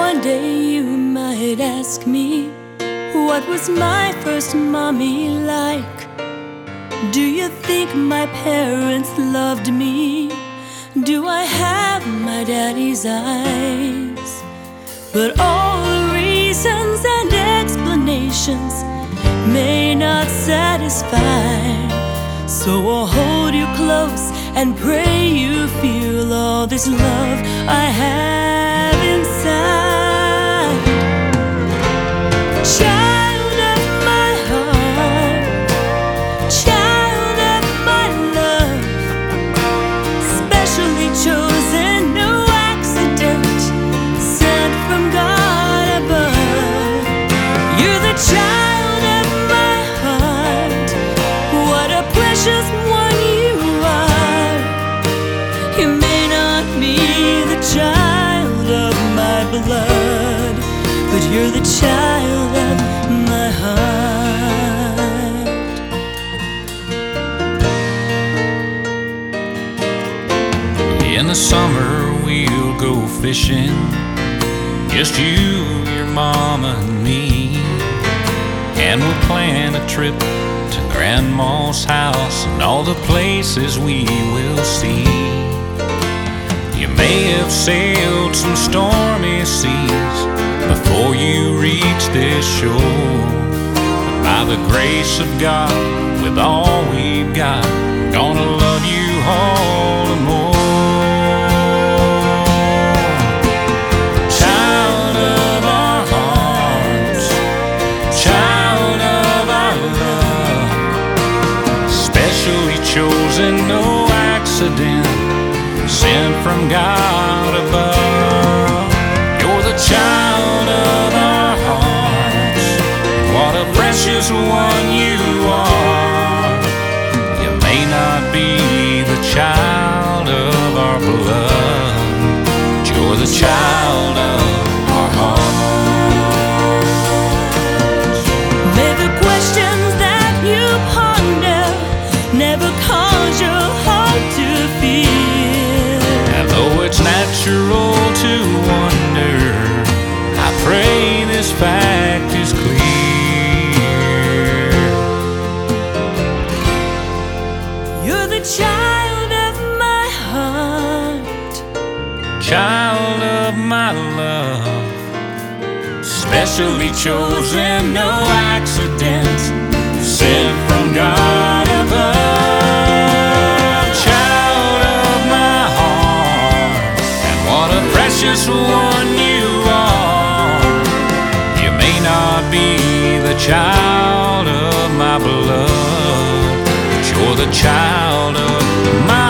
One day you might ask me, what was my first mommy like? Do you think my parents loved me? Do I have my daddy's eyes? But all the reasons and explanations may not satisfy. So I'll hold you close and pray you feel all this love I have inside. Child of my heart, child of my love, specially chosen, no accident, sent from God above. You're the child of my heart, what a precious one you are. You may not be the child of my blood, but you're the child of my heart. In the summer we'll go fishing, just you, your mama and me. And we'll plan a trip to Grandma's house and all the places we will see. You may have sailed some stormy seas before you reach this shore, but by the grace of God, with all we've got, gonna love you all the more. Child of our hearts, child of our love, specially chosen, no accident, sent from God above. You're the child of our hearts, what a precious one you are. You may not be the child of our blood, but you're the child of our hearts. May the questions that you ponder never cause your heart to feel. And though it's natural to wonder, I pray this fact is clear. You're the child of my heart, Child of my love, specially chosen, no accident, sent from God above. Child of my heart, and what a precious one you are. You may not be the child of my blood, but you're the child of my